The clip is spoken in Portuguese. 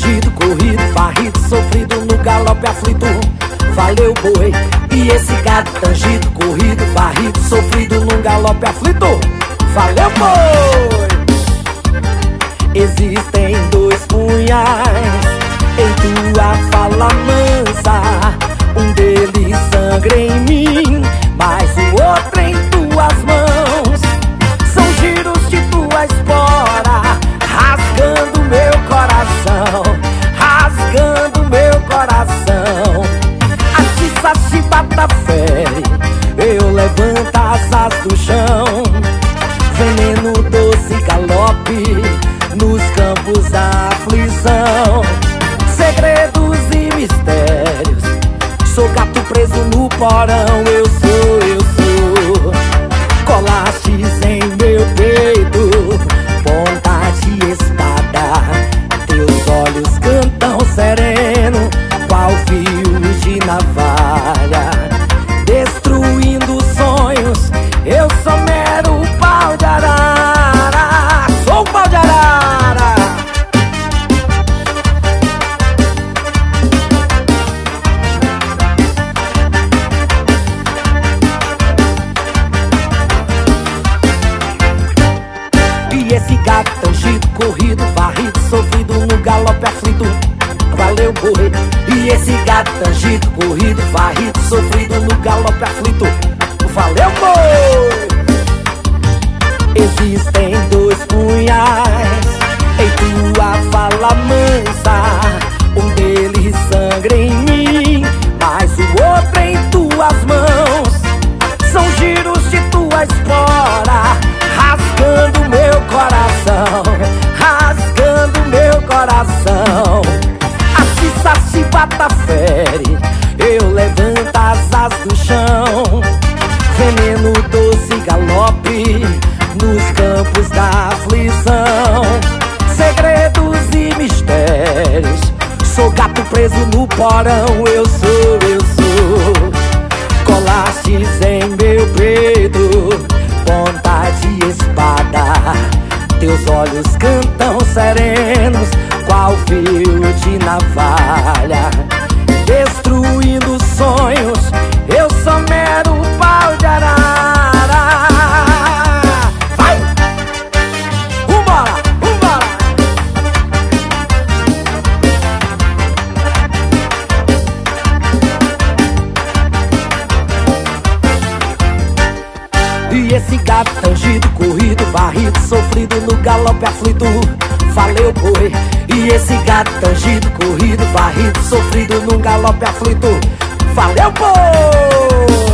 tangido, corrido, varrido, sofrido no galope aflito. Valeu boi. E esse gado tangido, corrido, varrido, sofrido num galope aflito. Valeu boi. Existem dois punhais em tua fala mansa, um deles sangra em mim, mas o outro em tuas mãos. São giros de tua espora, rasgando meu coração, rasgando meu coração. A tiça chibata fere, eu levanto as asas do chão. Veneno doce galope nos campos da aflição. Segredos e mistérios, sou gato preso no porão. Eu sou. Colastes em meu peito, ponta de espada. Teus olhos cantam sereno, qual fio de navalha, destruindo sonhos. Eu sou mero pau de arara, sou pau de arara. E esse gato tangido, corrido, varrido, sofrido no galope aflito. Valeu boi. E esse gato tangido, corrido, varrido, sofrido no galope aflito. Valeu boi. Existem dois punhais em tua fala mansa, um deles sangra em mim, mas o outro em tuas mãos. São giros de tua espora, rasgando meu coração, rasgando meu coração. A tiça chibata fere, eu levanto as asas do chão. Veneno doce galope nos campos da aflição. Segredos e mistérios, sou gato preso no porão. Eu sou. Colastes em meu peito, ponta de espada. Teus olhos cantam serenos, qual fio de navalha, destruindo sonhos. Eu sou mero pau de arara. Vai! Vambora! E esse gato tangido, corrido, varrido, sofrido no galope aflito. Valeu boi. E esse gato tangido, corrido, varrido, sofrido no galope aflito. Valeu boi.